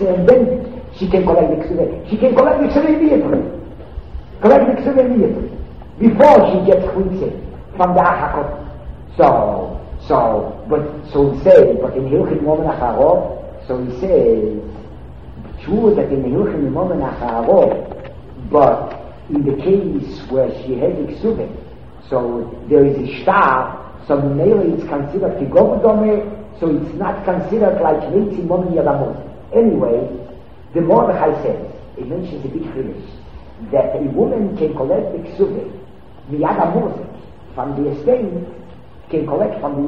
and then she can collect the ksuve. She can collect the ksuve immediately. Collect the ksuve immediately. Before she gets chutze from the achakot. So he says, but in Hilchim Momen Acharov, so he says, true that in the Hilchim Momen Acharov, but in the case where she has Iksuve, so there is a star, so Mele is considered Kigovadome, so it's not considered like Neitzi Momen Yadamot. Anyway, the Mordechai says, it mentions a big finish, that a woman can collect Iksuve, Miyadamot, from the estate, can collect from the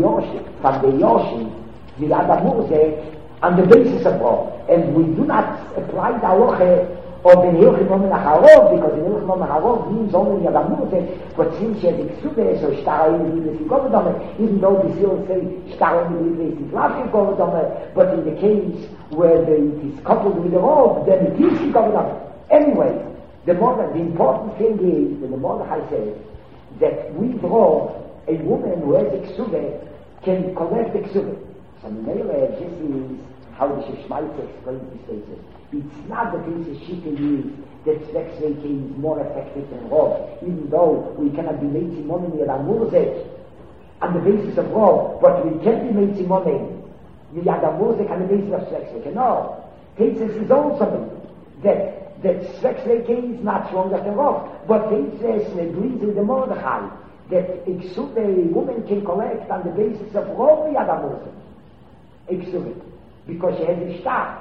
Yoshi, the other Mosek, on the basis of law. And we do not apply the halacha of the Hilchim Momen Acharov, because the Hilchim Momen Acharov means only the other Mosek, but since she has Iksuve, so Shtar Oili Govodome, even though the seal say Shtar Oili is Lavki Govodome, but in the case where it is coupled with the Rov, then it is Govodome. Anyway, the important thing is, that the Mordechai says, that we draw a woman who has Iksuve can collect Iksuve. So this is how the Shishmaitza explains this basis. It's not the basis she can use that Svexveke is more effective than Rov, even though we cannot be made Simonim Yad Amurzek on the basis of Rov, but we can be made Simonim Yad Amurzek on the basis of Svexveke. No. Tesis is also that Svexveke is not stronger than Rov, but Tesis agrees with the Mordechai that Iksuve, a woman can collect on the basis of Rov Yadamurzim. Iksuve. Because she has a star.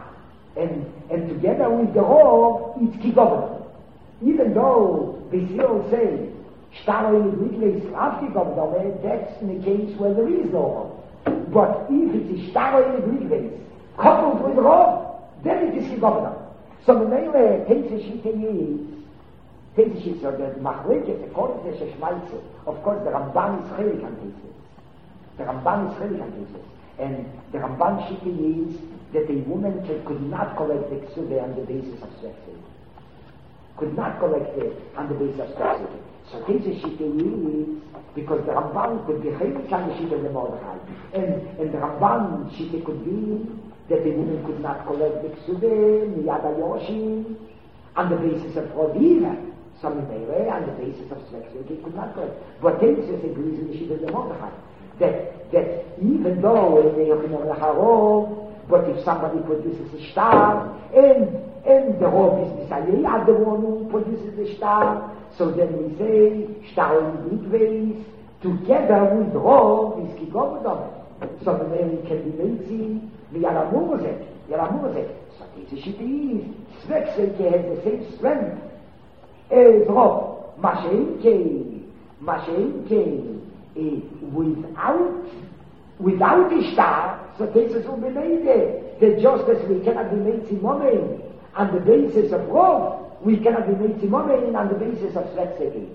And together with the Rov, it's Kigovadom. Even though the seal say, Star in the Midway is not Kigovadom, that's in the case where there is no Rov. But if it is Star in the Midway, coupled with Rov, then it is Kigovadom. So the Mele takes a sheet is, so the Machlekes, according to Shishmaitze, of course the Ramban is Chelik on Tesis. The Ramban is Chelik on Tesis. And the Ramban Shiki is that a woman could not collect the Ksuve on the basis of Svexveke. Could not collect it on the basis of Svexveke. So Tesis Shiki is because the Ramban could be Chelik on the Shiki of the Mordechai. And the Ramban Shiki could be that a woman could not collect the Ksuve, Miyada Yoshi, on the basis of Rodina. Some Meire, on the basis of Svexveke, could not collect. But Tesis agrees with the Shita of the Mordechai. That even though in the Hilchim Momen Acharov, but if somebody produces a star, and the Rov is Misayeh, the one who produces the star, so then we say, star in Midways, together with Rov is Kigovadom. So the man can be lazy, Yaramuzek. So this Shita is, Svexveke has the same strength as Rov. Masha'inke, without the star, so cases will be made there. That just as we cannot be made Simonim on the basis of Rov, we cannot be made Simonim on the basis of Svexveke.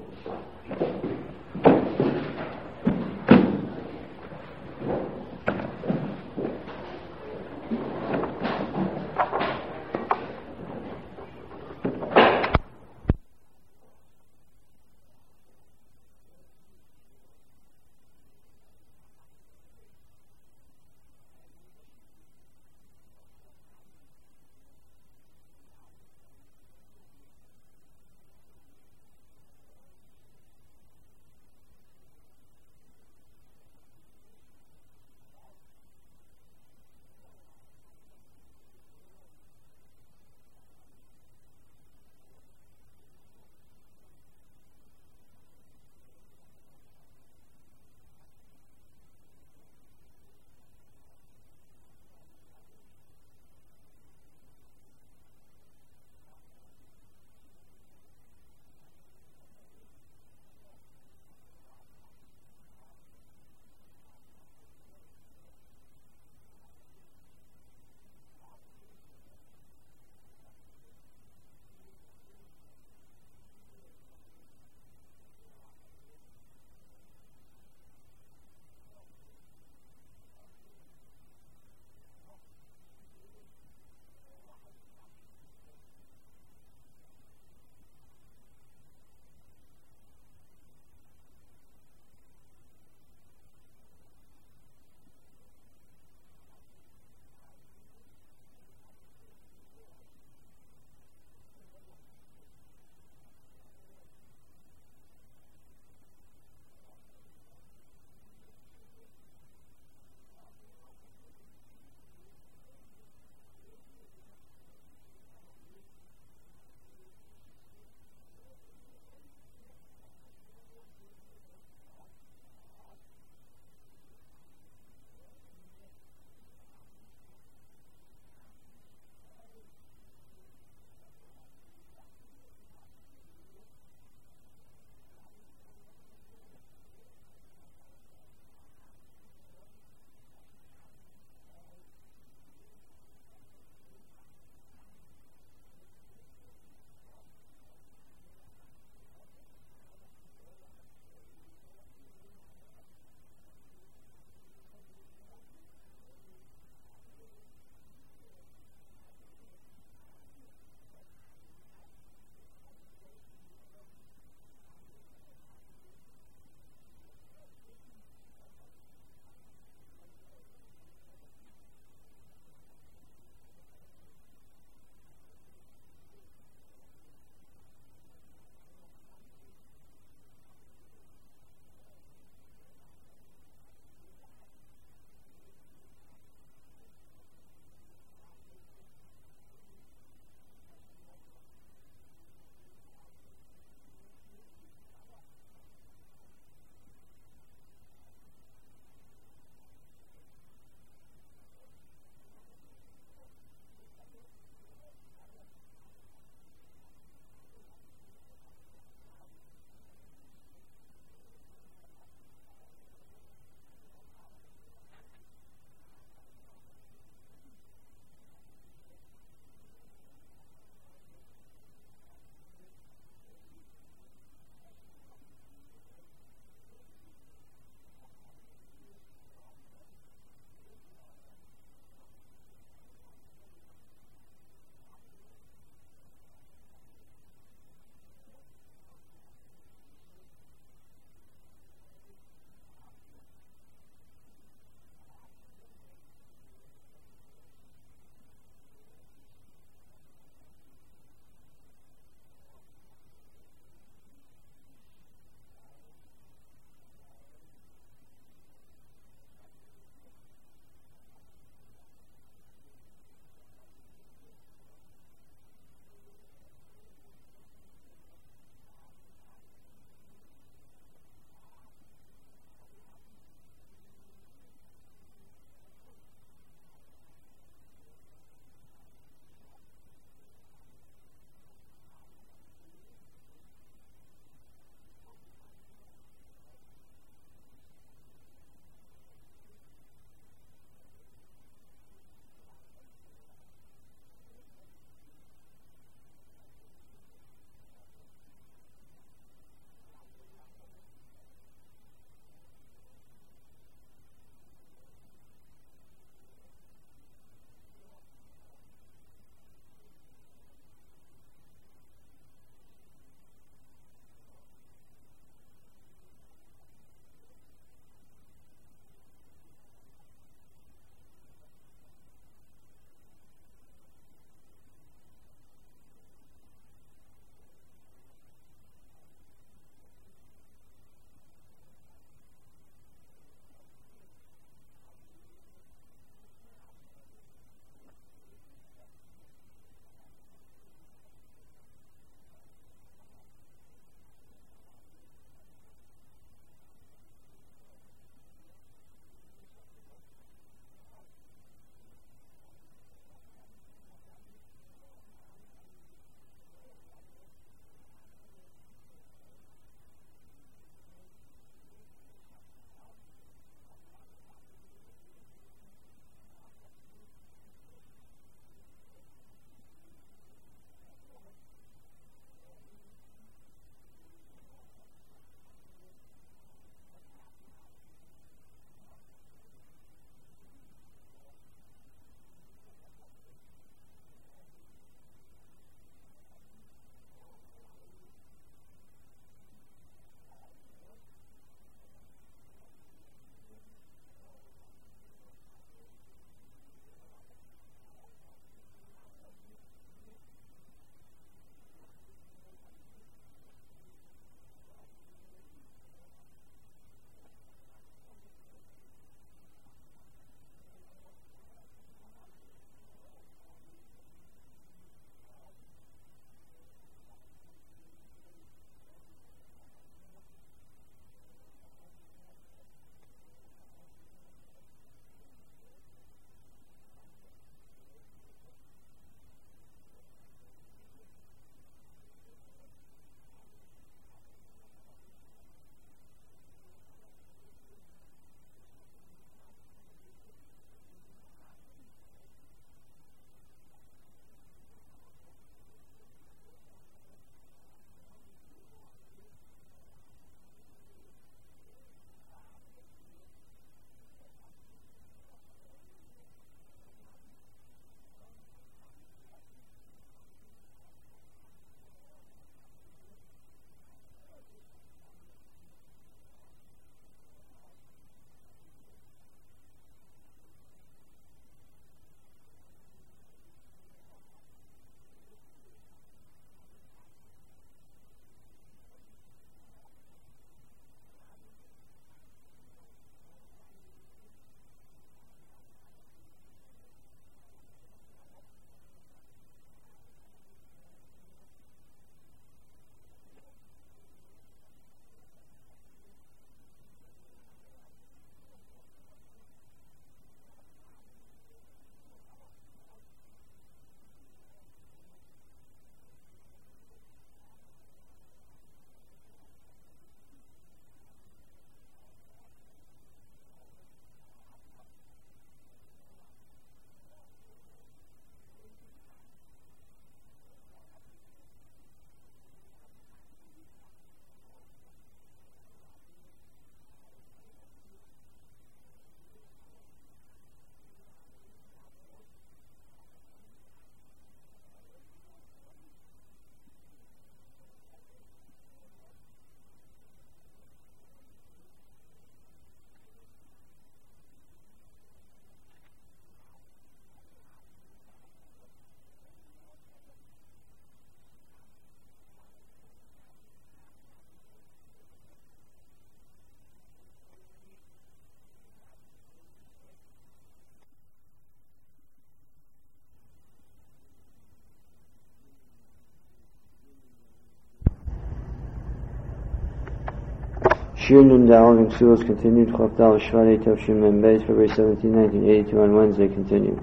Shir Nun Dal and Ksulos continued. Chof Dal Shvadei Tov Mem Beis, February 17, 1982 on Wednesday continued.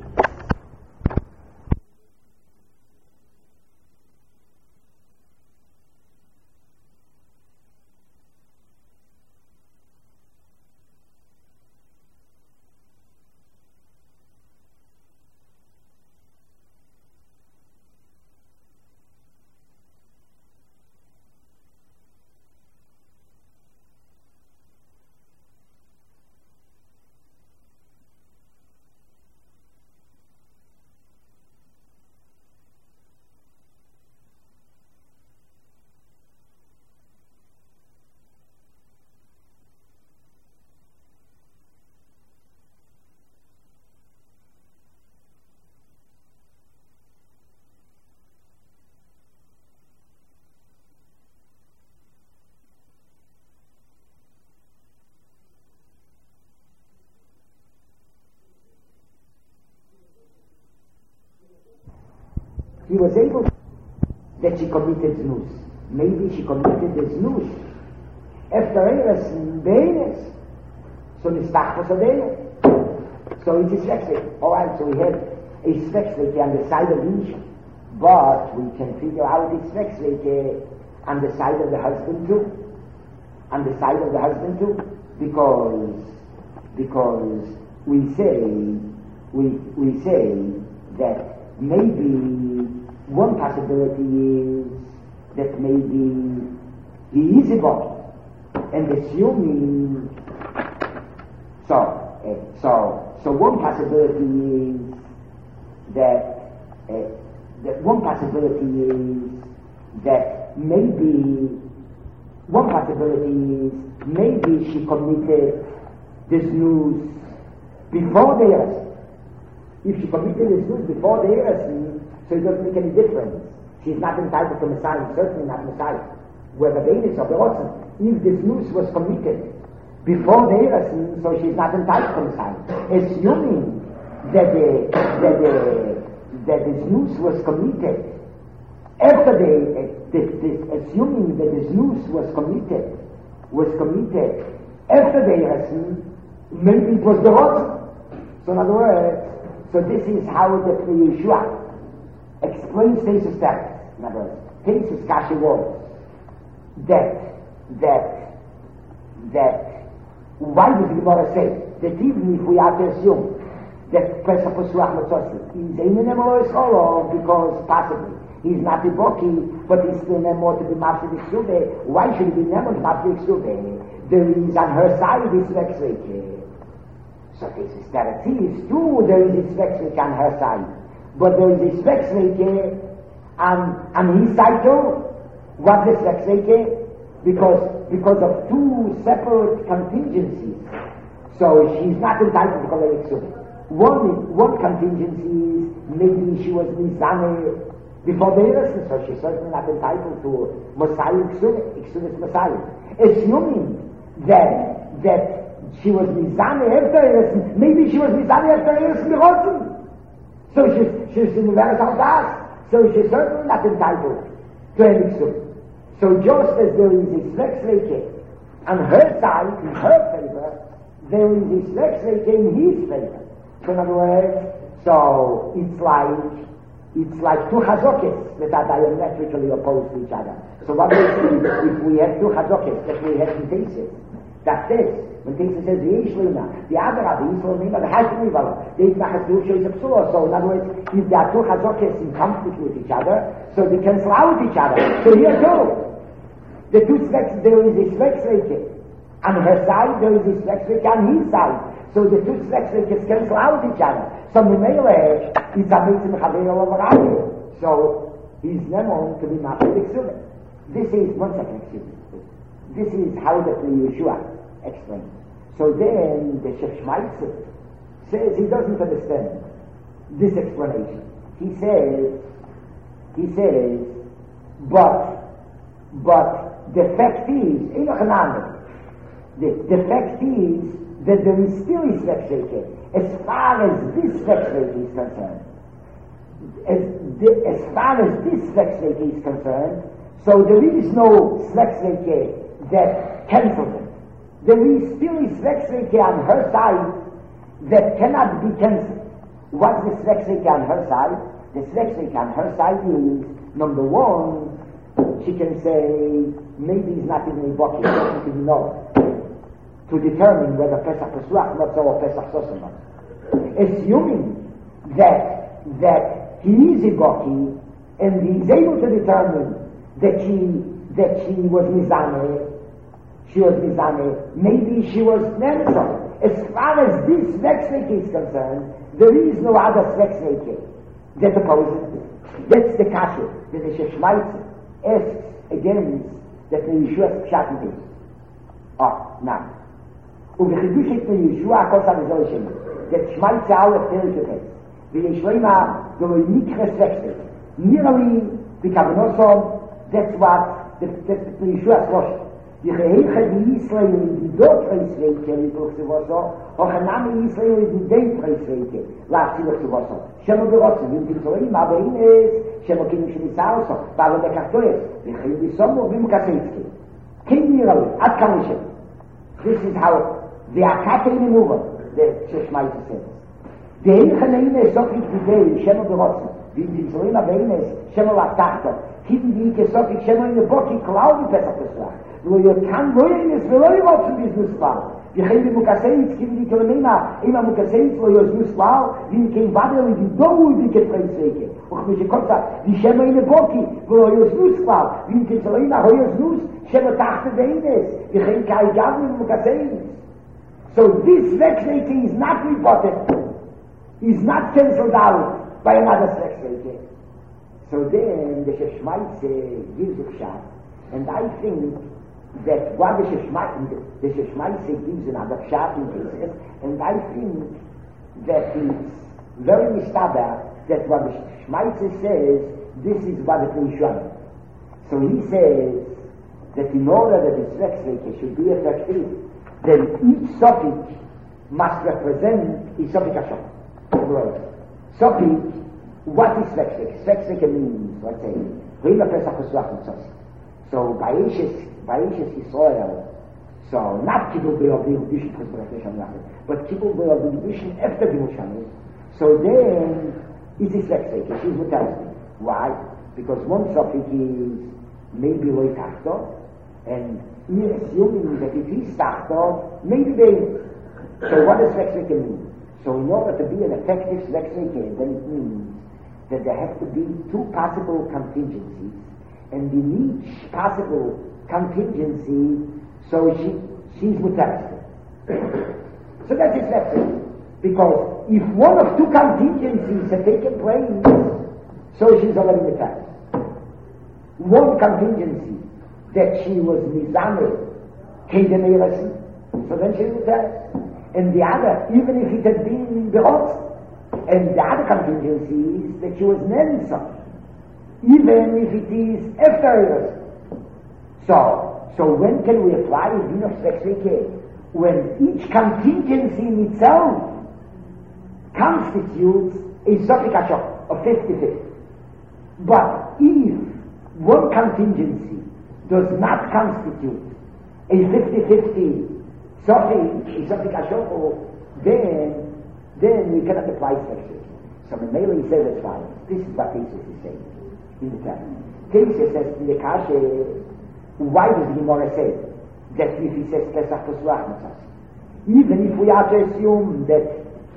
He was able that she committed znus. Maybe she committed the znus. After Eres Beines, so Nistach was a So it is Svexleke. Alright, so we have a Svexleke on the side of Isha. But we can figure out it's Svexleke on the side of the husband too. On the side of the husband too. Because we say that maybe one possibility is that maybe he is a body, and assuming so one possibility is that maybe she committed this news before the arrest. If she committed this news before the arrest, so it doesn't make any difference. She's not entitled to Messiah, certainly not Messiah. Whether the Enes or the Otson, if this news was committed before the arrest, so she's not entitled to Messiah. Assuming that this news was committed after assuming that this news was committed after the arrest, maybe it was the Otson. So in other words, so this is how the Yeshua explains Tesis Teretz. In other words, Tesis Kasha was that why does the Gemara say that even if we are to assume that Pesach Pesuach Matzossi is a minimal scholar because possibly he's not a Boki, but he's still more to be Mafsed Iksube, why should he be Nemo to Mafsed Iksube? There is on her side this Vexreke. So Tesis Teretz is true, there is this Vexreke on her side. But there is a Svexleke on his side too. What's the Svexleke? Because of two separate contingencies. So she's not entitled to collect Ksuba. One contingency is maybe she was Mizane before the Eresin, so she's certainly not entitled to Messiah Ksuba's Messiah. Assuming that she was Mizane after Eresin, maybe she was Mizane after Eresin Berotzen. So she's in the Veres Al-Das, so she's certainly not entitled to any Ksuba. So just as there is a Svexleke on her side, in her favor, there is a Svexleke in his favor. So in other words, so it's like two Chazokes that are diametrically opposed to each other. So what we say, if we have two Chazokes that we have in Tesis, that's this. When Tesis says the Yishlina, the other are the Yishlina, the Hashmivala, the Yishlina is a Psula. So in other words, if there are two Chazokes in conflict with each other, so they cancel out each other. So here too, the two Sveks, there is a Svexleke. On her side, there is a Svexleke on his side. So the two Svexlekes cancel out each other. So Memele, it's a Mitzim Chavero over. So he's never to be Mafsed Iksube. This is, one second, excuse me. This is how the Yeshua explains. So then the Shef Shmaitzer says he doesn't understand this explanation. He says, but the fact is, the fact is that there is still a Svexleke as far as this Svexleke is concerned. As far as this Svexleke is concerned, so there is no Svexleke that cancels it. there is still a Sveksleke on her side that cannot be cancelled. What's the Sveksleke on her side? The Sveksleke on her side is, number one, she can say, maybe he's not even a Boki, she can know, to determine whether Pesach Pesach not so or Pesach Sosam not. Assuming that he is a Boki, and he's able to determine that she was Mizane, maybe she was Nemsa. As far as this Sveksleke is concerned, there is no other Sveksleke that opposes. That's the kasha that the Sheshmaitze asks against that the Yeshua's Pshat is. Now. ובחידושת לישוע הכל סבזול שלו. that Shmaitze Aleph Perikhet. The Yeshua the Mikra Sveksleke. Nearly the Kavanosov, that's what the Yeshua Rosh. Die Gehege die Israel die Dort-Preisweke, wie durch die Wasser, auch ein Name Israel die Deit-Preisweke, lag sie durch die Wasser. Schemo berotzen, wie die Zorim, aber ihn ist, Schemo Kini Shemitzah also, weil der Kartoes, die Childi Somo, wie Mkaseitski. King Nirali, Ad Kamishem. This is how the Akate in the Mover, the Sheshmaitze says. The Gehege Neine ist so viel Idee, Schemo berotzen, wie die Zorim, aber ihn ist, Schemo Latachto, Kitten die Ike so viel, Schemo in der Boki, Klaudi Pesach Pesach. wo ihr kann wollen es will auch zum Business war die Hände Mukaseit gibt die Kolmena immer Mukaseit wo ihr Business war wie kein Badel die Domu die Gefreitswege und mich kommt die Schema in der Boki wo ihr Business war wie die Kolmena wo ihr Business Schema dachte denn ist die kein kein Gaben Mukaseit so this Sveksleke is not reported is not cancelled out by another Sveksleke so then the Shemaitze gives a shot and I think that what the Sheshmaitze gives another shot in cases, and I think that it's very mistaber that what the Sheshmaitze says, this is what the Yeshua. So he says that in order that the Sveksleke should be effective, then each suffix must represent a suffix Hashem. Suffix, what is Sveksleke? Sveksleke means, let's say, Rima Pesach Pesach Mitzvah. So Baishes Yisrael, so not Kibbutz Be'Odin, but Kibbutz Be'Odin after the Mushanim. So then, is this Sveksleke? She's Mutazli. Why? Because one suffix is maybe Loi Tachto, and we're assuming that if he's Tachto, maybe they. So what does Sveksleke mean? So in order to be an effective Sveksleke, then it means that there have to be two possible contingencies. And in each possible contingency, so she's mutarist. So that is left. Because if one of two contingencies have taken place, so she's already mutarist. One contingency, that she was mizame, kedemeirasi, so then she's mutarist. And the other, even if it had been berot, and the other contingency is that she was nensa. Even if it is after so when can we apply the din of Sveksleke? When each contingency in itself constitutes a suffix Hashem of 50-50. But if one contingency does not constitute a 50-50 suffix Hashem, then we cannot apply Sveksleke. So the Mele says as follows. This is what Jesus is saying. In the time. Tesis says in the Kasha, why does the Gemara say that if he says Pesach Pesach Mitzvah? Even if we are to assume that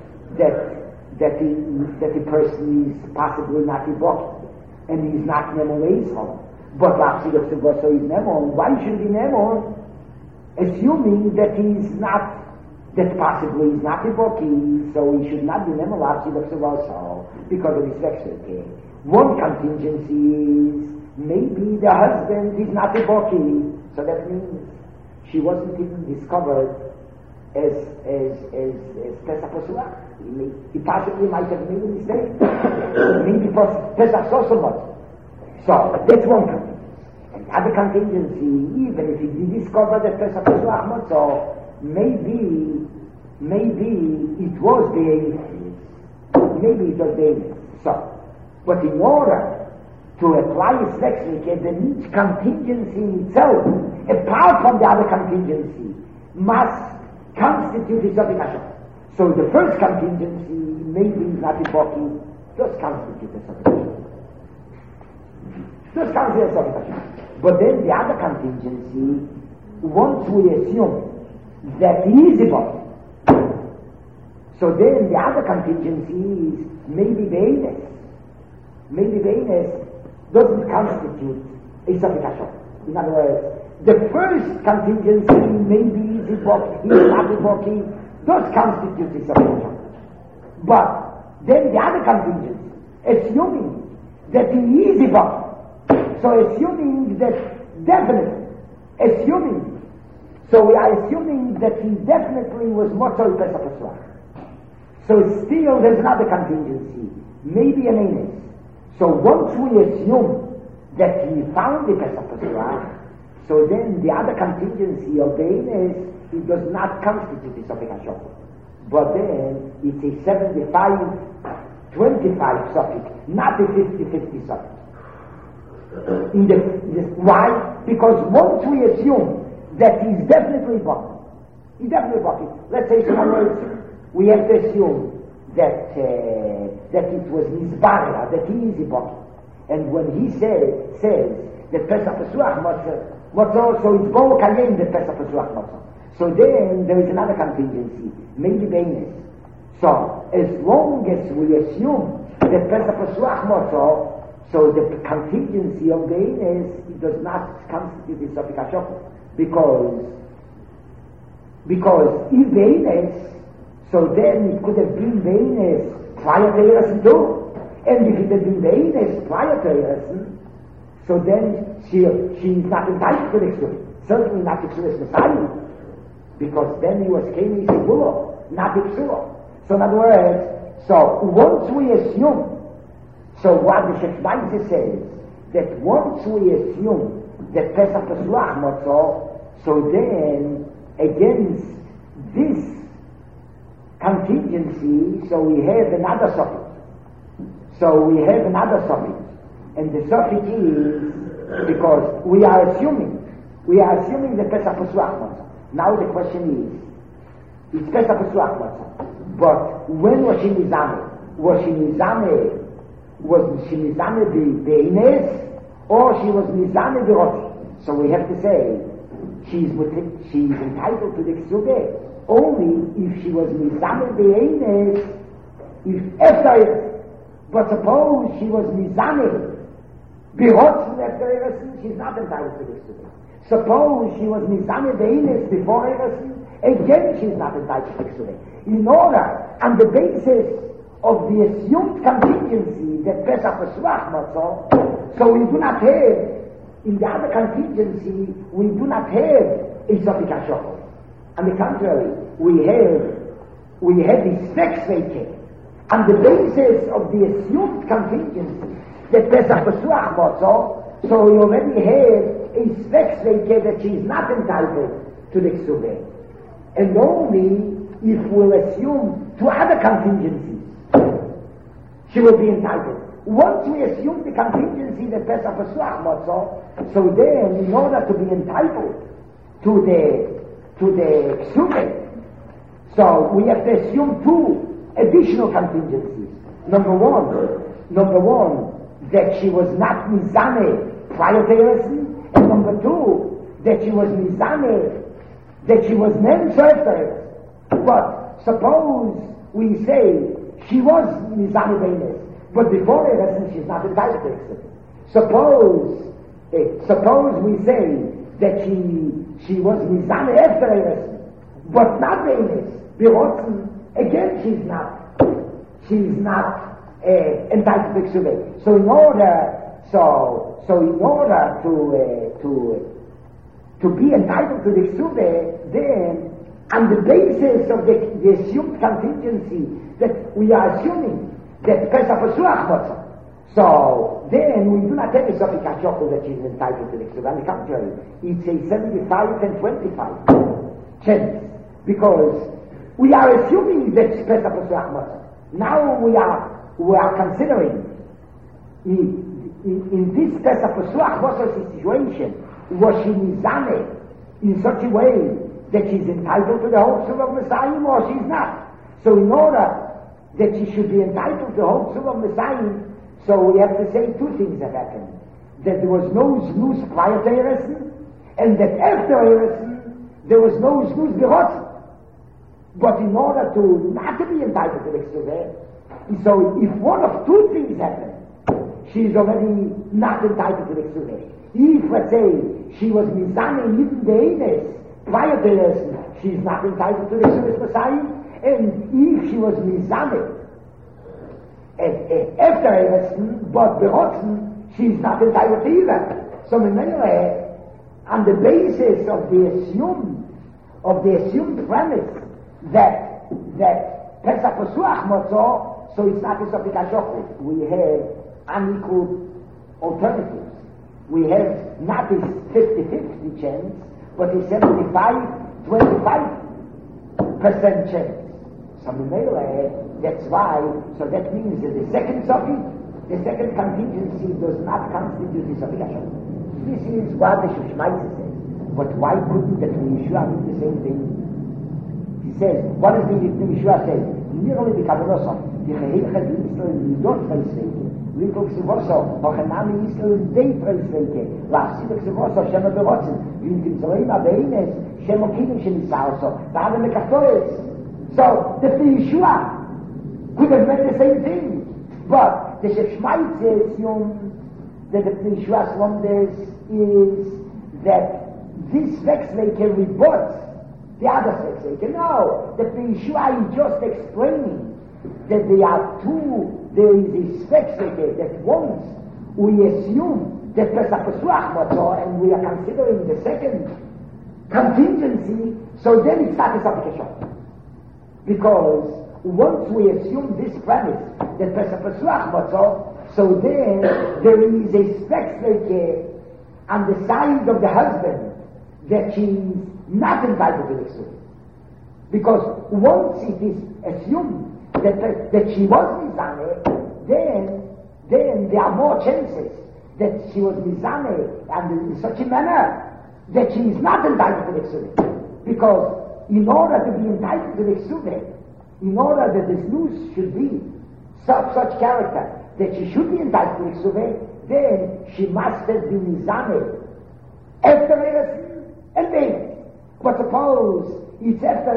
the person is possibly not a Boki, and he's not Nemo Leishon, but Lapsid of Sevoso is Nemo, why should he Nemo? Assuming that he's not, that possibly he's not a Boki, so he should not be Nemo Lapsid of Sevoso, because of his Sveksleke. One contingency is maybe the husband is not a Boki, so that means she wasn't even discovered as Pesach Pesach. He possibly might have made a mistake. Maybe Pesach Sosomot. So that's one contingency. And the other contingency, even if he discovered that Pesach Pesach, so maybe it was the Eilis. Maybe it was the Eilis. So. But in order to apply a Sveksleke, then each contingency itself, apart from the other contingency, must constitute a Safek HaShachar. So the first contingency, maybe not a Boki, does constitute a Safek HaShachar. Does constitute a Safek HaShachar. But then the other contingency, once we assume that he is a Boki, so then the other contingency is maybe the Eines. Maybe the Eines doesn't constitute a Safek HaShachar. In other words, the first contingency, maybe is a Boki, he is not a Boki, does constitute a Safek HaShachar. But then the other contingency, assuming that he is a Boki, so assuming that definitely, so we are assuming that he definitely was Motzoi Pesach Pesach. So still there's another contingency, maybe an Eines. So once we assume that he found the Pesach Pesach, so then the other contingency of the Eines, it does not constitute the Safek HaShachar. But then it's a 75-25 Safek, not a 50-50 Safek. Why? Because once we assume that he's definitely Boki, let's say, in other words, we have to assume that it was Mizbarah, that he is a Boki. And when he says that Pesach Pesach Motzah, so it's Bo Kayem that Pesach Pesach Motzah. So then there is another contingency, maybe Beines. So as long as we assume that Pesach Pesach Motzah, so the contingency of the Eines, it does not constitute the Safek HaShachar. Because if the Eines, so then it could have been the Eines prior to Eresin too. And if it had been the Eines prior to Eresin, so then she is not entitled to the Ksubah. Certainly not the Ksubah Messiah. Because then he was Keni Sibulo, not the Ksubah. So in other words, so once we assume, so what the Shechmaise says, that once we assume that Pesach Pesach Motzah, so then against this contingency, so we have another Safek. And the Safek is because we are assuming that Pesach Pesach Motzah. Now the question is, it's Pesach Pesach Motzah, but when was she Nizameh? Was she Nizameh the Eines, or she was Nizameh the Roti? So we have to say, she's entitled to the Ksubah only if she was Nizameh the Eines, if after. But suppose she was Nizameh Berotzen after Eresin, she's not entitled to the Ksubah. Suppose she was Nizameh the Eines before Eresin, again she's not entitled to the Ksubah. In order, on the basis of the assumed contingency that Pesach Pesach Motzah, so we do not have, in the other contingency, we do not have a Safek HaShachar. On the contrary, we have this Svex Veke. On the basis of the assumed contingency that Pesach Pesach Motzah, so we already have a Svex Veke that she is not entitled to the Ksubah. And only if we'll assume two other contingencies, she will be entitled. Once we assume the contingency that Pesach Pesach Motzah, so then in order to be entitled to the Ksubah, so we have to assume two additional contingencies. Number one, that she was not Nizameh prior to Eresin, and number two, that she was Nizameh, that she was named after Eresin. But suppose we say she was Nizameh Beines, but before Eresin she's not entitled to Eresin. Suppose we say that she was Nizameh after Eresin, but not Beines, Berotzen, again she's not entitled to Ksubah. So in order to be entitled to the Ksubah, then on the basis of the assumed contingency that we are assuming that Pesach Pesach Motzah, so then we do not have a Safek HaShachar that she's entitled to the Ksubah. On the contrary, it's a 75 and 25 chance, because we are assuming that Pesach Pesach Motzah. Now we are considering in this Pesach Pesach Motzah situation, was she Nizameh in such a way that she's entitled to the whole Psul of Messiah or she's not. So in order that she should be entitled to the whole Psul of Messiah, so we have to say two things that happened. That there was no znus prior to Eresin, and that after Eresin, there was no znus gerotzen. But in order to not to be entitled to the Ksuveh, so if one of two things happen, she is already not entitled to the Ksuveh. If, let's say, she was mizane even the Enes prior to Eresin, she is not entitled to the Ksuveh Messiah, and if she was mizane after Eresin, but berotzen, she is not entitled to either. So on the basis of the assumed premise that Pesach Pesuach Motzor, so it's not a Sofik HaShochrit. We have unequal alternatives. We have not this 50-50 chance, but a 75-25% chance. So that's why, so that means that the second Sofik, the second contingency does not constitute the Sofik HaShochrit. This is what the Shushmaitze says. But why couldn't the Yeshua mean the same thing? He says, what does the Yeshua say? Nearly the Kabbalah, the Chehilchet Yisrael Yidot Freisveke, Likol Ksivoso, Ochanami Yisrael Dei Freisveke, Lachsidok Ksivoso, Shema Berotzen, Vintim Zoreima Beines, Shema Kinim Shenisaoso, Dada Mekatoes. So, the Yeshua could have meant the same thing. But the Shemaitze assumes that the Yeshua's wonders is that this Vexleke rebuts the other Vexleke. No, that the Yeshua is just explaining that there is this Vexleke that once we assume that Pesach Pesuach Motzor and we are considering the second contingency, so then it's not a supplication. Because once we assume this premise that Pesach Pesuach Motzor, so then there is a Vexleke on the side of the husband that she is not entitled to the Ksuvah. Because once it is assumed that she was Mizane, then there are more chances that she was Mizane and in such a manner that she is not entitled to the Ksuvah. Because in order to be entitled to the Ksuvah, in order that this news should be such character that she should be entitled to the Ksuvah, then she must have been Mizane after Eresin and then. But suppose it's after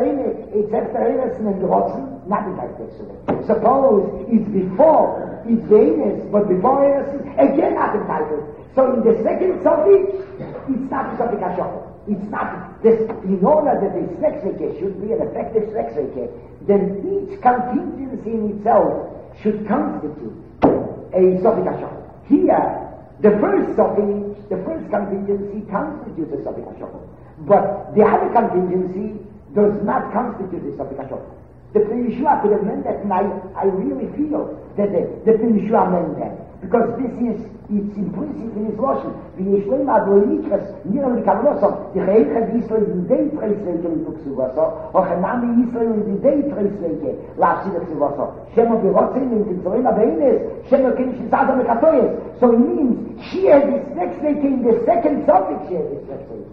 Eresin and Gerotzen, not entitled to the Ksuvah. Suppose it's before, it's Enes, but before Eresin, again not entitled. So in the second Sofik, it's not a Sofik HaShochrit. It's not this, in order that the Vexleke should be an effective Vexleke, then each contingency in itself should constitute a Sofik HaShochrit. Here, the first contingency constitutes a Sofik HaShochrit. But the other contingency does not constitute a Sofik HaShochrit. The Yeshua could have meant that, and I really feel that the Yeshua meant that. Because it's implicit in his Lashon. The Yeshua Adloinikas, nearly Kabbalah, the Chehilchet Yisrael in Dei Freisveke Likol Ksivoso, or Chanami Yisrael in Dei Freisveke, Lachsidok Ksivoso, Shema Berotzen, Vintim Zoreima Beines, Shema Kinim Shenisaoso Mekatoes. So it means she has this Vexleke in the second Sofik, she has this Vexleke.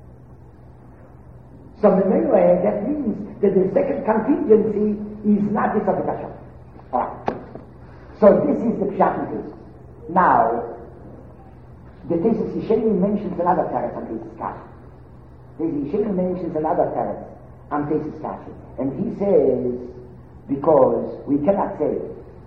So anyway, that means that the second contingency is not the Sofik HaShochrit. Alright. So this is the Pshat in Tesis. Now, the Tesis Yishayim mentions another teretz on Tesis Kashi. The Yishayim mentions another teretz on Tesis Kashi. And he says, because we cannot say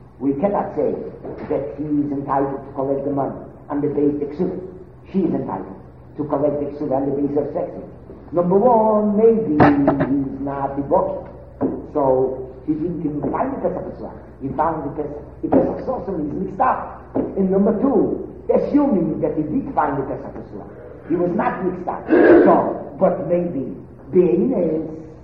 that he is entitled to collect the money on the base of Ksuvah. She is entitled to collect the Ksuvah on the base of sex. Number one, maybe he's not the book. So he didn't even find the Pesach Pesuach. He found the Pesach Sorcery is mixed up. And number two, assuming that he did find the Pesach Pesuach, he was not mixed up. So, but maybe Be'ines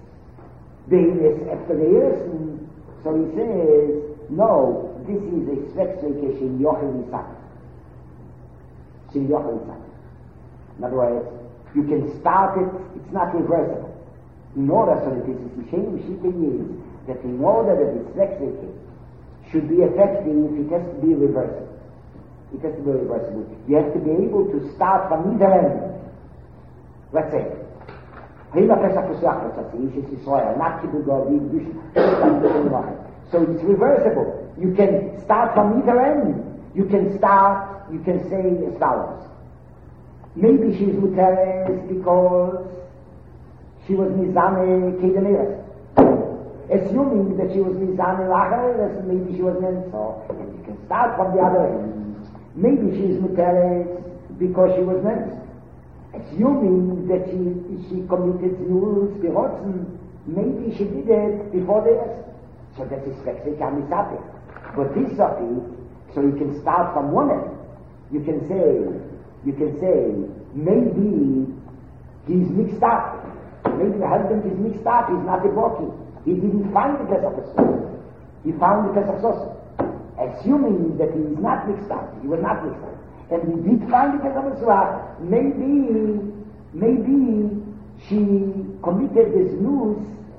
after the Eresin, so he says, no, this is a Svexveke Shin Yochel Yisak. Shin Yochel Yisak. In other words, you can start it, it's not reversible. In order, so that this is the Shem Shita is, that in order that this Svexveke should be effective, it has to be reversible. It has to be reversible. You have to be able to start from either end. Let's say, Hema Pesach Pesach Pesach Israel, not Kibbutz God, so it's reversible. You can start from either end. You can say as follows. Maybe she's Muteres because she was Mizane Kedeneres. Assuming that she was Mizane Lacheres, maybe she was Nenso. And you can start from the other end. Maybe she's Muteres because she was Nenso. Assuming that she committed Znus Berotzen, maybe she did it before this. So that is Vexik Amisate. But this Sati, so you can start from one end. You can say, maybe he's mixed up. Maybe the husband is mixed up, he's not a Boki. He didn't find the Pesach Pesach. He found the Pesach Pesach. Assuming that he is not mixed up, he was not mixed up. And he did find the Pesach Pesach, maybe she committed this news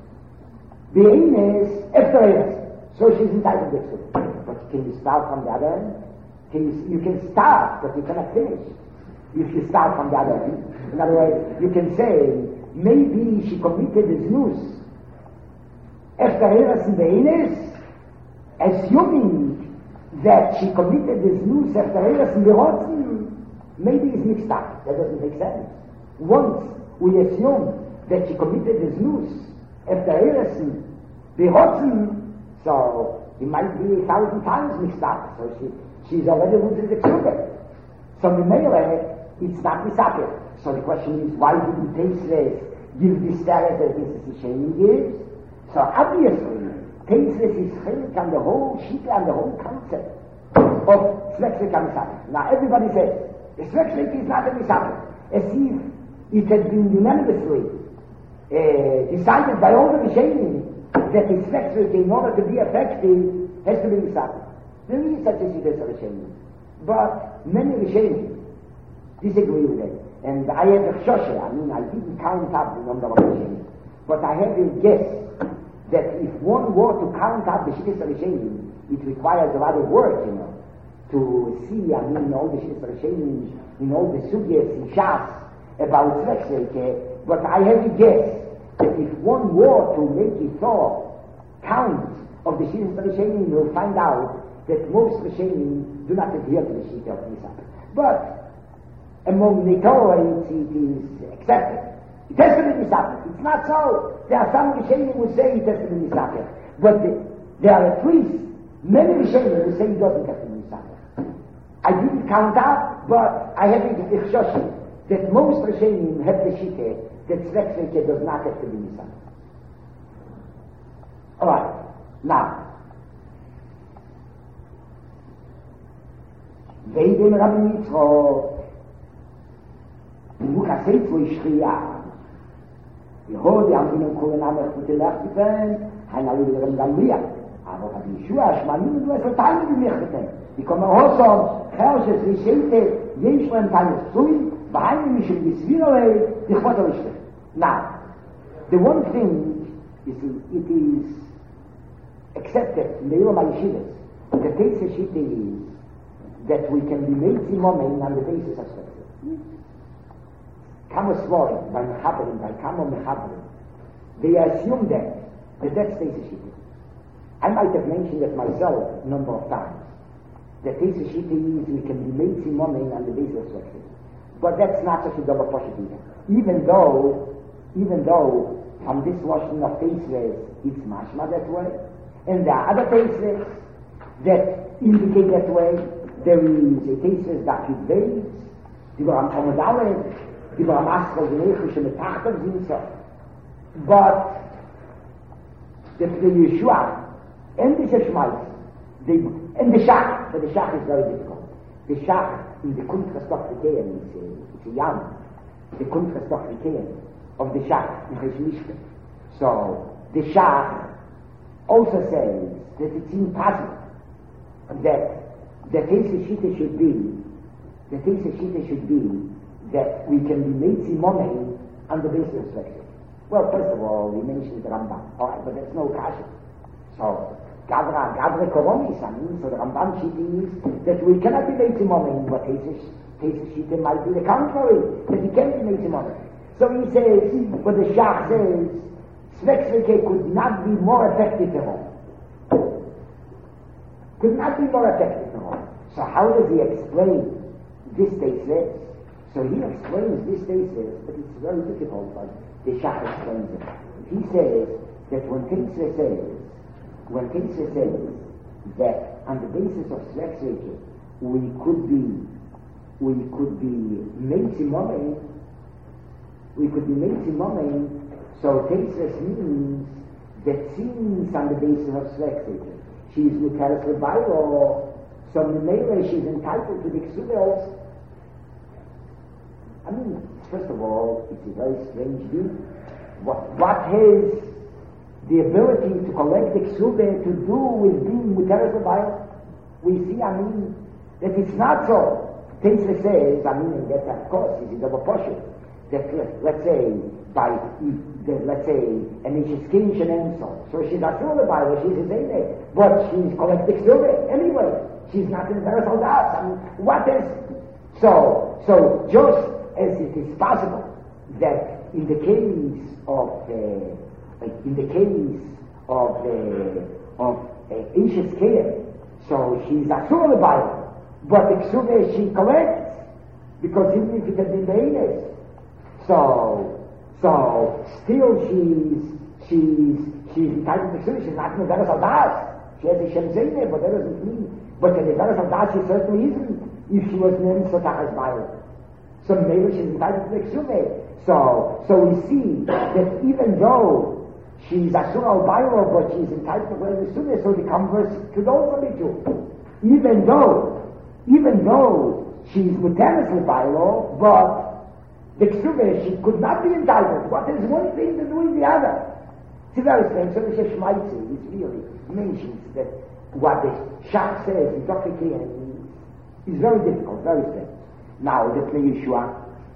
after Eres. So she's entitled to it. But can you start from the other end? You can start, but you cannot finish. If you start from the other end. In other words, you can say, maybe she committed this news after Eres and Be'enes, assuming that she committed this news after Eres and Be'rotzen, maybe it's mixed up. That doesn't make sense. Once we assume that she committed this news after Eres and Be'rotzen, so it might be 1,000 times mixed up. So she's already losing the children. So the Meire, it's not misapir. So the question is, why didn't Teisles give this status as Mrs. Shani gives? So obviously, Teisles is chilek on the whole sheet and the whole concept of Svexlik and Misapir. Now everybody says, the Svexlik is not a Misapir. As if it had been unanimously decided by all the Rishonim that his Svexlik, in order to be effective, has to be Misapir. There is such a sheet as a Rishonim. But many Rishonim disagree with it. And I have a choshe, I didn't count up the number of Rishonim. But I have a guess that if one were to count up the Shittas Rishonim, it requires a lot of work, to see, all the Shittas Rishonim, all the sugyas in Shas about Svexlik. But I have a guess that if one were to make a thought count of the Shittas Rishonim, you'll find out that most Rishonim do not adhere to the Shittas of Nisap. But among the Torah, it is accepted. It has to be Nisap. It's not so. There are some Rishonim who say it has to be Nisap. But there are at least many Rishonim who say it doesn't have to be Nisap. I didn't count up, but I have a choshe that most Rishonim have the Shittas that Svexlik does not have to be Nisap. Alright, now, Veidem Rabbi Yitzchok, Lukas Eitzo Ishriya, Behold, die haben ihnen Kohen Amach mit dem Lach gefällt, ein alle wieder im Gamliel. Aber Rabbi Yeshua, Schmanim, du hast ein Teil wie mich gefällt. Die kommen raus, Herrsches, wie Schelte, Jeschua im Teil des Zui, beheim mich in die Zwirrelei, die Chvotter ist. Now, the one thing is, it is accepted in the Yom HaYeshivas, the Teise Shite is that we can be made Zimomen on the basis of Svexlik. Kamo Svorim, by Mechaberim, by Kamo Mechaberim, they assume that that's Teise Shite. I might have mentioned it myself a number of times. The Teise Shite is we can be made Zimomen on the basis of Svexlik. But that's not such a double poshet either. Even though from this washing of Teisles, it's mashma that way, and there are other Teisles that indicate that way. There is a Teisles that is based, die war am Omodale, die war am Astro Genechische mit Tachter sind so. But the Yeshua and the Shechmais, and the Shach, but the Shach is very difficult. The Shach in the Kuntres doch Rikeyen, it's a Yam, the Kuntres doch Rikeyen of the Shach in Cheshmishke. So the Shach also says that it's impossible that the Teise Shite should be that we can be made Simonei on the basis of Svexlik. Well, first of all, we mentioned the Rambam. All right, but that's no kasha. So Gadre Koromis, so the Rambam Shite is that we cannot be made Simonei, but Teise Shite might be the contrary, that we can be made Simonei. So he says, but the Shach says, Svek could not be more effective at all. Could not be more effective at all. So how does he explain this Teisves? So he explains this Teisves, but it's very difficult, but the Shach explains it. He says that when Teisves says that on the basis of Svek we could be Meitzi, so Teisves means that since on the basis of Svek she is Mutaris Lebayro, so Memele she is entitled to the Ksubos. I mean, first of all, it's a very strange view. What has the ability to collect the Ksube to do with being Mutaris Lebayro? We see, that it's not so. Teisves says, that of course is a double portion. That let's say an Isheskin Shenenso. So she's not sure about it, she's a Zayne, but she's collecting silver anyway. She's not in the Soldat. What is so just as it is possible that in the case of Isheskin, so she's not sure about it. But the Ksube she collects, because even if it had been Beines, so still she's entitled to Ksube, she's not in the Veras Aldas. She has a Shem Zayne, but that doesn't mean. But in the Veras Aldas she certainly isn't, if she was named Sotachas Bayer. So maybe she's entitled to the Ksube. So we see that even though she's Asur al Bayer, but she's entitled to the Ksube, so the converse could also be true. Even though she's Mutaris Lebayro, but the Ksube, she could not be entitled. What is one thing to do with the other? It's very strange. So the Shemaitzi, it really mentions that what the Shach says in Dr. Kiyan is very difficult, very strange. Now, the Yeshua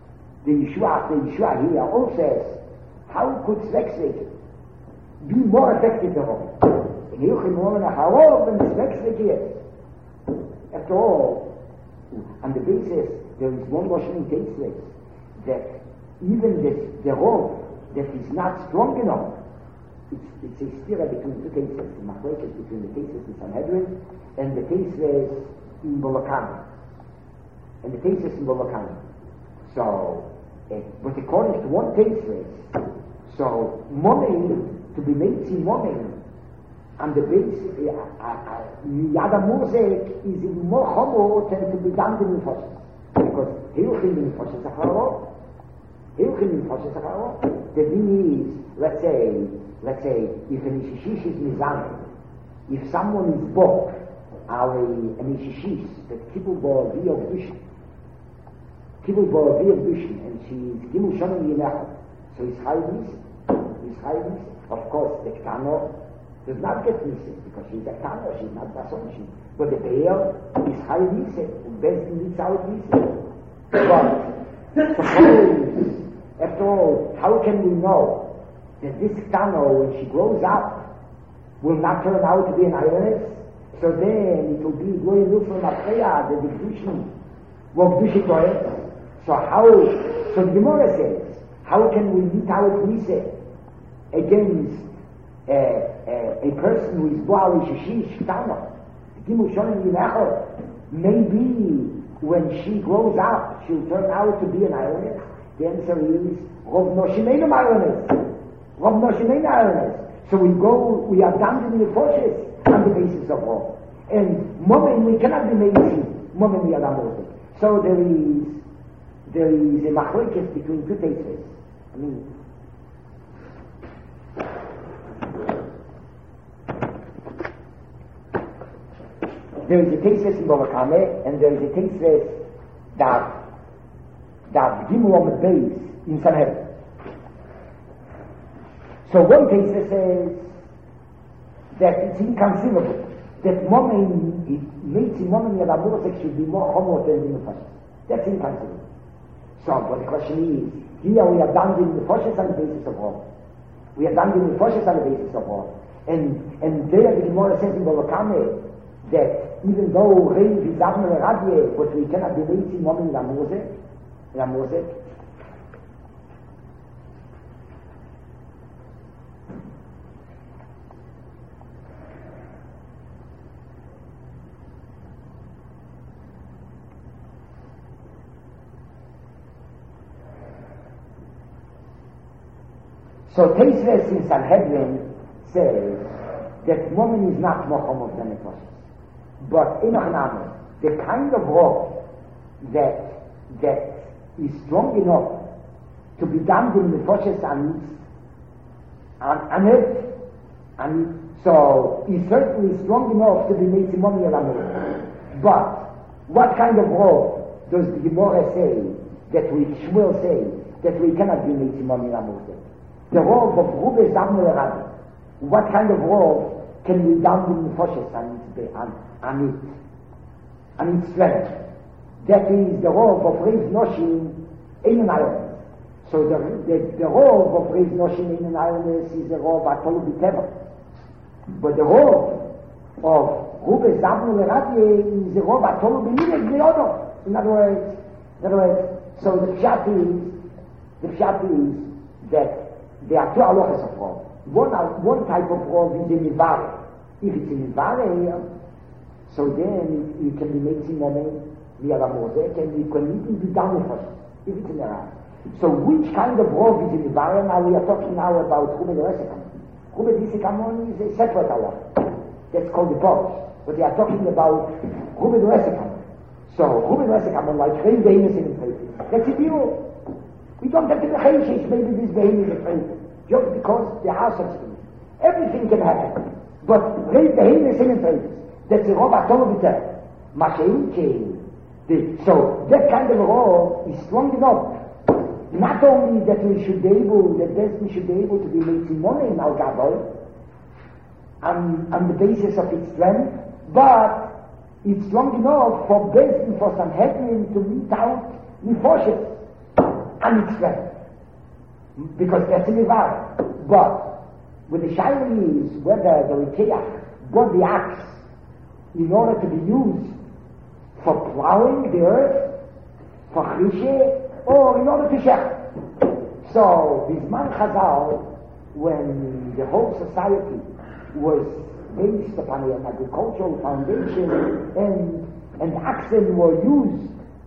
here all says, how could Svek be more effective than all? In Hilchim Roman Harov and Svek here. After all, on the basis, there is one Russian in Teisves that even the Rov that is not strong enough, it's a stira between two Teisves, the Machlekes between the Teisves in Sanhedrin and the Teisves in Bolokani. So, but according to one Teisves, so Momen, to be made in Momen, and the base, Yada Mosek is in more homo than to be done in the Foshes. Because Hilchim in Foshes Acharo, the thing is, let's say, if an Ishishish is Mizane, if someone is bought, an Ishishish, that Kibbul Bo'avi of Dushin, and she's Gimel Shonim Yinechot, so he's Chayvis, of course, the Ktano does not get Nisim, because she's a Ktano, she's not Basonshi. But the Be'er is Chay Nisim, and best needs out Nisim. But, suppose, after all, how can we know that this Ktano, when she grows up, will not turn out to be an Ionis? So then it will be going to look for Matreya, the Kedushin, Wogdushi Torah. So the Gemara says, how can we meet out Nisim against a person who is Boal Shishish Ktano? Maybe when she grows up, she'll turn out to be an Ionis. The answer is Rov Noshimeinu Ionis. So we are done in the Foshes on the basis of Rov. And Momen we cannot be made to. Momen we are not. So there is a machlokes between two Teisves. There is a Teisves in Bavakame, and there is a Teisves that Gimel on the base in Sanhedrin. So one Teisves says that it's inconceivable that Momen Yadamurasek should be more homo than in the Foshes. That's inconceivable. So, but the question is, here we are done in the Foshes on the basis of all. And there the Gemara says in Bavakame that even though Reiv is Avner Radye, but we cannot be made in Momen Lamosek. So Tosfos in Sanhedrin says that woman is not mochom of the nefashos. But in Achnam, the kind of rope that is strong enough to be damned in nefashos and it, and so is certainly strong enough to be made simoni alamur. But what kind of rope does the Gemara say that we will say that we cannot be made simoni alamur? The rope of Rube Zamnu Rabbi. What kind of rope can be damned in nefashos and its strength? That is the robe of Reiv Noshim in an iron. So the robe of Reiv Noshim in an iron is a robe Atolu B'Teva. But the robe of Rube Zabnu L'Radye is a robe Atolu B'Mileg B'Yodo. In other words, so the pshat is that there are two halachas of robe. One type of robe is a Nivare. If it's a Nivare, so then you can be making money via the Mosek, and you can even be done with us, if it's in the right. So which kind of robe is in the Baran? Now we are talking now about Chubed Resekamon. Chubed Resekamon is a separate hour. That's called the Polish. But we are talking about Chubed Resekamon. So Chubed Resekamon, like Reiv Behemoth in the Treife. That's a deal. We don't have to be Cheshish, maybe this Behemoth in the Treife. Just because there are such things. Everything can happen. But Reiv Behemoth in the Treife. That's a robe Atolu B'Teva. Mashein came. So that kind of a robe is strong enough. Not only that we should be able, that we should be able to be made simone in Al Gadol on the basis of its strength, but it's strong enough for Bezdin, for Sanhedrin to meet out nefashos and its strength. Because that's an Ivar. But with the Shaila is whether the Rikeach bought the axe in order to be used for plowing the earth, for chishe, or in order to shech. So, Bisman Chazal, when the whole society was based upon an agricultural foundation and oxen were used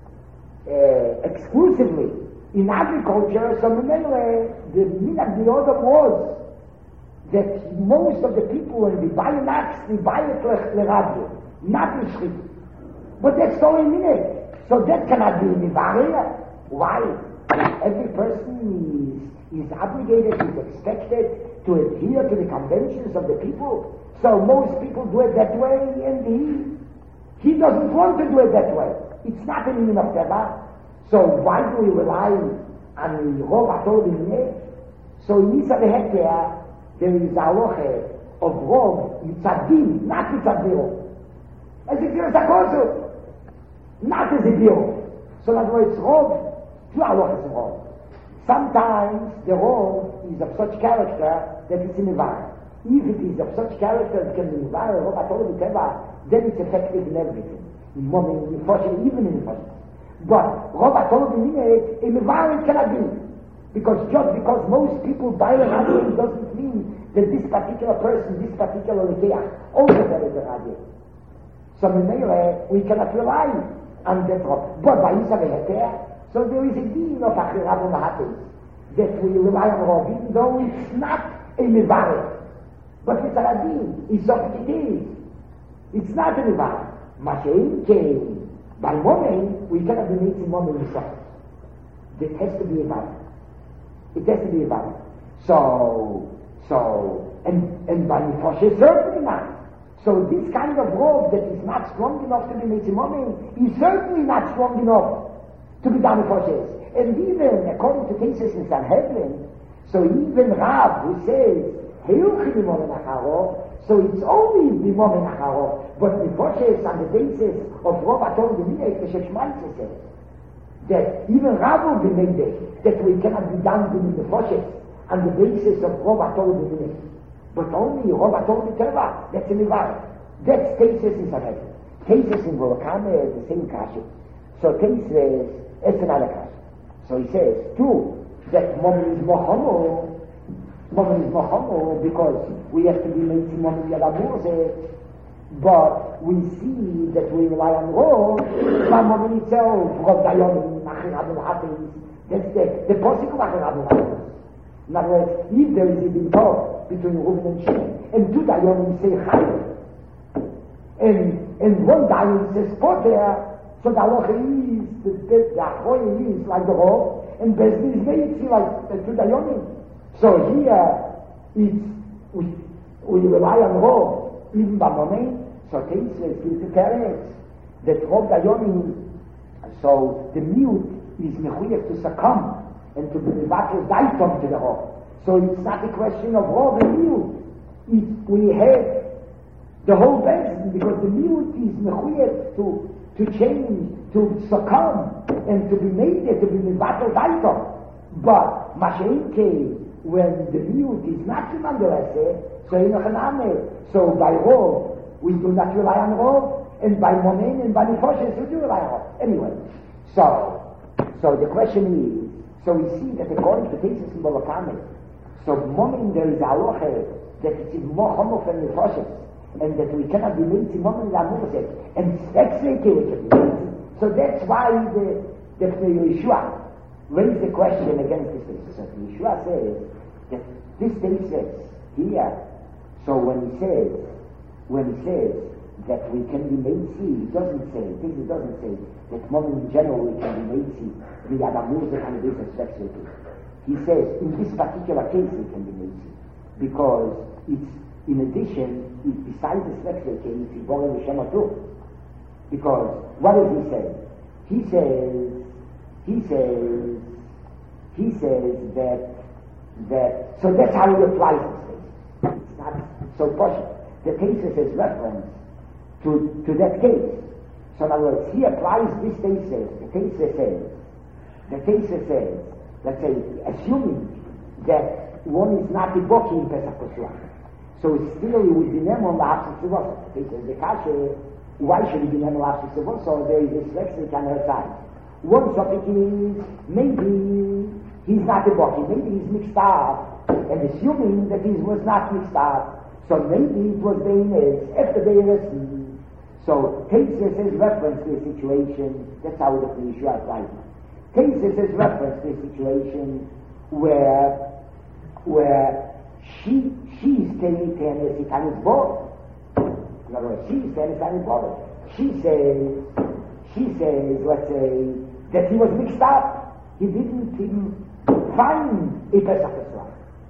exclusively in agriculture, so the minhag b'yodam was that most of the people, when they buy an axe, they buy it l'radyo, not l'shchit. But that's only minute. So that cannot be nivaria. Why? Every person is obligated, is expected to adhere to the conventions of the people. So most people do it that way, and he doesn't want to do it that way. It's not an in of teva. So why do we rely on the Rov Atol B'Mineh? So in Nisa V'Heter, there is a halacha of Rov Yitzadin, not Yitzadin. As if there's a kozu. Not as a deal. So in other words, Rov, two halachas of Rov. Sometimes the Rov is of such character that it's in Ivar. If it is of such character that can be Ivar, Rov Atol B'Teva, then it's effective in everything. In Momin, in Nefashos, even in Nefashos. But Rov Atol B'Mineh, in Ivar it cannot be. Because just because most people buy a radio doesn't mean that this particular person, this particular Lekeach, also has a radio. So we cannot rely on that rob. But by Isa V'Heter, so there is a deal of Achirav U'Mahatis that we rely on rob, even though it's not a Mivareh. But it's a deal. It's what it is. It's not a Mivareh. Mashein came. By Momen, we cannot be made in Momen Yisrael. It has to be a Mivareh. It has to be a Mivareh. And by Nefashos, certainly not. So this kind of robe that is not strong enough to be made in Momen is certainly not strong enough to be done Nefashos. And even according to cases in Sanhedrin, so even Rav who says, so it's only the Momen Acharo, but Nefashos on the basis of Rov Atol B'Mineh, the Sheshmaitze says, that even Rav will be made that we cannot be done with Nefashos on the basis of Rov Atol B'Mineh. But only Rov Atol B'Teva, that's an Ivar. That's cases in Sanhedrin. Cases in Volokame, the same kasha. So cases, it's another kasha. So he says, too, that Momen is Mohomo, because we have to be made to Momen Yadamurze, but we see that we rely on Rov, Momen itself, Rov Dayonim, Achirav U'Hatis, that's the possible Achirav U'Hatis. In other words, if there is a divorce between Reuven and Shimon, and two Dayanim say Chayav, and one Dayan says Poter, so the halacha is, the Achroya is like the Rov, and Bezdin is Meitzi like the two Dayanim. So here, we rely on Rov, even by Monet, so Teisles gives the parents, that Rov Dayanim, so the mute is mechuyev to succumb and to be mevatel daitom to the Rov. So it's not a question of Rov and mute. We have the whole Bezdin, because the mute is mechuyev to change, to succumb, and to be made to be mevatel daitom. But Masha'inke, when the mute is not Shimandorese, so so by Rov, we do not rely on Rov, and by Monen and by Nefoshes, we do rely on Rov. Anyway, so the question is, so we see that according to Tesis and Bolokame, so Monen there is a halacha that it is more homo than Nefoshes, and that we cannot be made to Monen and Amuset, and Sexreke we can be made. So that's why the Yeshua raised the question against this Tesis. So Yeshua says that this Tesis here, so when he says that we can be made see, it doesn't say that Monen in general we can be made see, the Adamuzah and the Sexreke. He says in this particular case we can be made see, because it's in addition, besides the Sexreke, it's Yiborah L'Shema too. Because what does he say? He says that so that's how he applies this case. It's not so partial. The case is reference to that case. So in other words, he applies this thesis. The thesis says, let's say, assuming that one is not the Boki in Pesach Kosuach. So still he would be named on the Hafsik Sevosa. He says, the Kasha, why should he be named on the Hafsik Sevosa? There is this Lexik on her side. One topic is, maybe he's not the Boki, maybe he's mixed up, and assuming that he was not mixed up, so maybe it was Beines, after Beines. So Tesis is reference to a situation, that's how the Yeshua applies it. Tesis is reference to a situation where she's telling Tanis he can both. In other words, she's telling Tanis both. She says, let's say, that he was mixed up. He didn't even find a Pesach Pesach.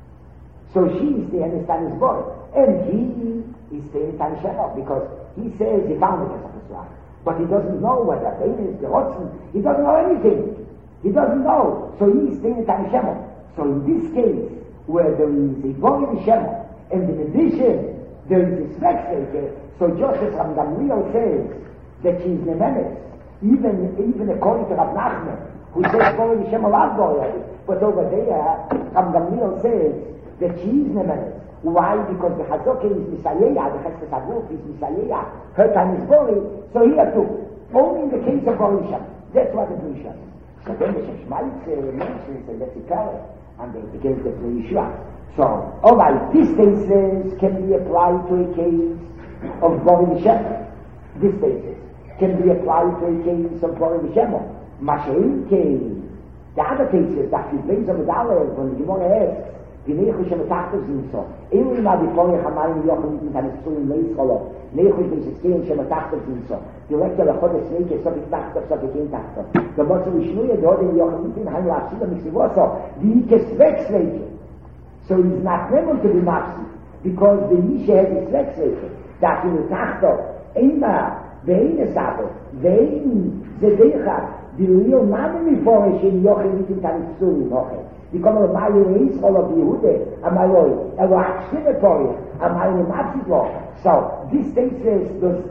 So she's telling Tanis both. And he is saying Tanis Shemot, because he says he found a Pesach Pesach. But he doesn't know whether Tanis, the Rotzen, he doesn't know anything. He doesn't know. So he's saying Tanis Shemot. So in this case, where there is a Bogen Shemot, and in addition, there is a Sexreke, so Joseph Rav Gamliel says that she is Nemenes, even according to Rav Nachman, who says Bogen Shemot already, but over there, Rav Gamliel says that she is Nemenes. Why? Because the Chazokah is Misayah, the Cheskes Avuf is Misayah, her time is Bori, so here too, only in the case of Bogen Shemot. That's what the Mishnah is. So then the Shemshmaitz mentions that that's a parallel. And against the Yeshua. So, alright, this thesis can be applied to a case of Borim Shemot. This thesis can be applied to a case of Borim Shemot. Mashain case. The other thesis that is based on the dollar when the Gemara asks, V'neichu shemetachtav zinso. Eili ma b'porech hamayim yochel mit hanesurim leischolo. Neichu shemetachtav shemetachtav zinso. Direkt al achodes neike sobik tachtav sobik ein tachtav. The most of the shnuya the order yochel mit hanesurim lachshila miksivoso. The ikes so he's not able to be mafsi because the Misha has his vexation. That in the tachtav eina ve'ein esabo ve'ein zedecha the real name before in yochel mit hanesurim yochel. Because of my race, all of Yehuda, and my Lord, and we're actually and my Matzitlo. So, this thesis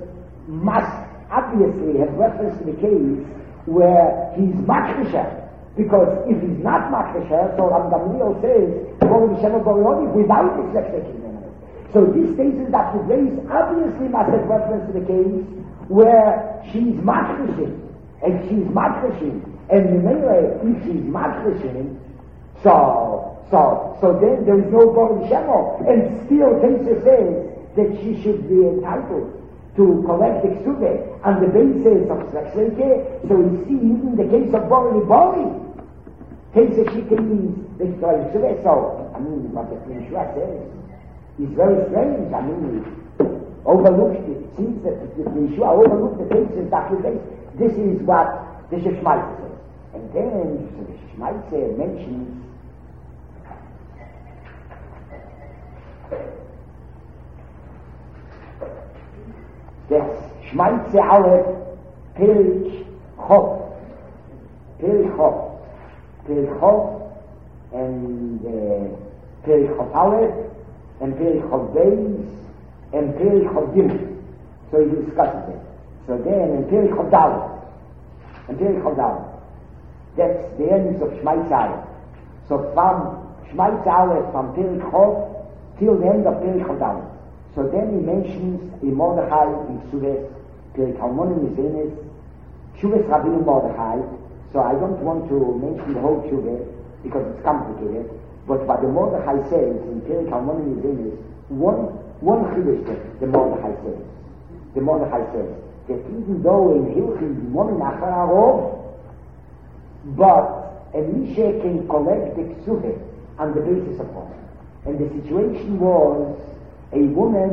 must obviously have reference to the case where he's Makrisha. Because if he's not Makrisha, so Rav Gamliel says, without this Lexicon. So, this thesis that was raised obviously must have reference to the case where she's Makrishing. And she's Makrishing. And if she's Makrishing, So then there is no Borim Shemot, and still Tesis says that she should be entitled to collect the Ksubeh on the basis of Sexreke. So we see even in the case of Borim, Tesis she can use It's very strange. So, I mean, what the Yeshua says is very strange. I mean, overlooked it. It seems that the Yeshua overlooked the basis, this is what the Shemaitah says. And then, so the Shemaitah mentions that Shemaitah Aleph Perik Chov and Perik Chov Aleph and Perik Chov Beis and Perik Chov Gimel. So he discusses it. So then in Perik Chov Dalet, that's the end of Shemaitah Aleph. So from Shemaitah Aleph, from Perik Chov till the end of Perik Chov Dalet. So then he mentions in Mordechai in Ksubes, Perik Halmonim Mizenes, Ksubes Rabbeinu Mordechai. So I don't want to mention the whole Ksubes because it's complicated. But what the Mordechai says in Perik Halmonim Mizenes, one chiddush that the Mordechai says that even though in Hilchim Momin Achar Arov, but a Misha can collect the Ksubes on the basis of one. And the situation was a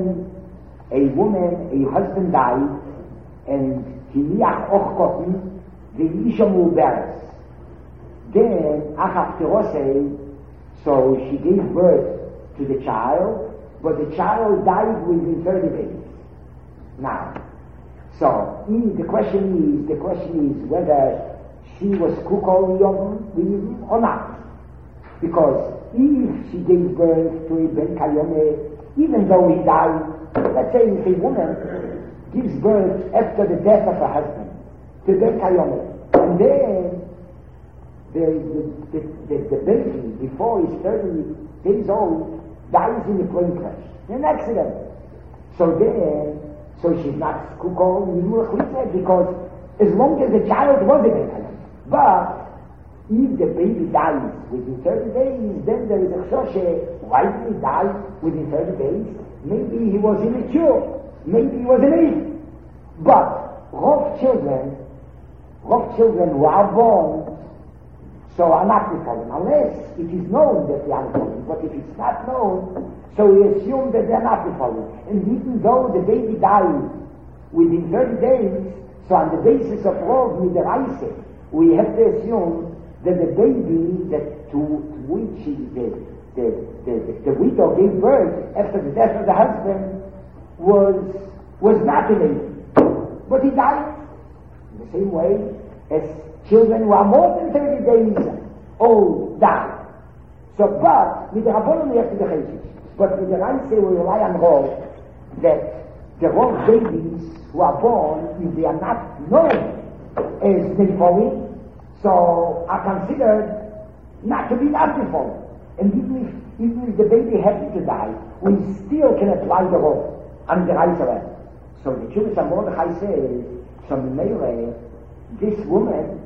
husband died, and Hiniach Ochkotten, the Isha Muberes. Then, so she gave birth to the child, but the child died within 30 days. Now, so the question is whether she was Kukol Yom or not. Because if she gave birth to a Ben Kayome, even though he died, let's say if a woman gives birth after the death of her husband to Ben Kayome, and then the baby, before he's 30 days old, dies in a plane crash, in an accident. So she's not Kukol because as long as the child was a Ben Kayome. But if the baby dies within 30 days, then there is a choshe, why did he die within 30 days? Maybe he was immature, maybe he was an idiot. But rough children who are born, so are not Nifolim, unless it is known that they are Nifolim. But if it's not known, so we assume that they are not Nifolim. And even though the baby died within 30 days, so on the basis of Rov Midaraisa, we have to assume that the baby that to which the widow gave birth after the death of the husband was not a baby, but he died. In the same way as children who are more than 30 days old die. So, but with the Rabbanon we have to be chesed. But with the Raisa we rely on Rov that the Rov babies who are born, if they are not known as Nifolim, so are considered not to be not Nifolim. And even if the baby happens to die, we still can apply the Rov on the Raisa. So the Chuvas Mordechai says, so Meile, this woman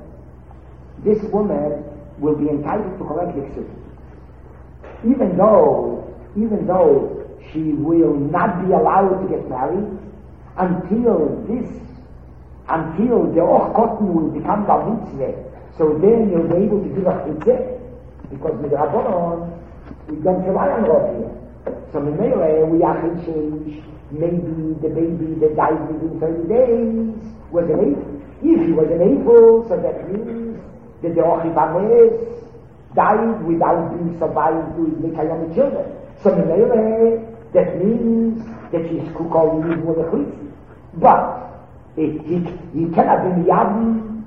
will be entitled to collect the Ksubes. Even though she will not be allowed to get married until the Och Cotton will become Bar Mitzvah. So then you'll be able to give a Chitzeh, because with Rabbanon, we don't rely on Rov here. So Meile, we are change. Maybe the baby that died within 30 days was an Eiffel. If he was an Eiffel, so that means that the Ochibanes died without being survived to make young children. So that means that she's Kukol Yidmu. But he cannot be Miyabim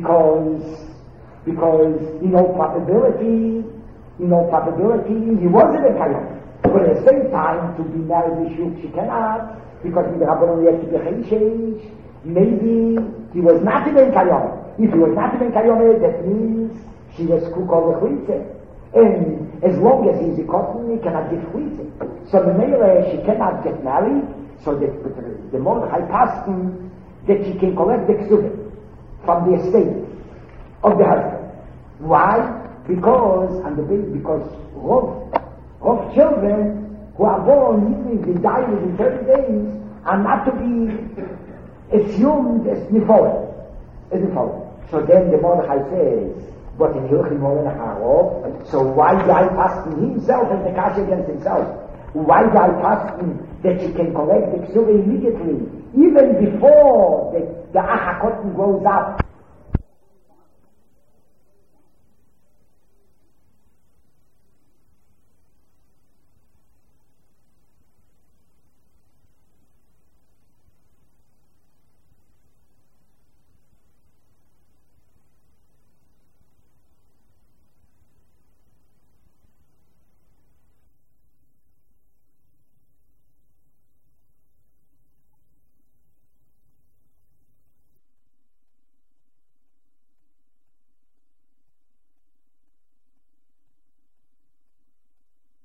because in all probability he wasn't a Kayam. But at the same time, to be married to Shuk, she cannot, because in the Rabbanon have to be Cheshesh. Maybe he was not even Kayom. If he was not even Kayom, that means she was Kukol Chulitze. And as long as he's a cotton, he cannot get Chulitze. So the Meire, she cannot get married, so that the Mordechai Paskin, that she can collect the Ksubim from the estate of the husband. Why? Because of children who are born, even if they die within 30 days, are not to be assumed as Nifolim. So then the Mordechai says But in Hilchim Molen Haro, so why Gai Paskin himself as the Kash against himself? Why Gai Paskin that you can collect the Ksuva immediately, even before the Achakotin grows up?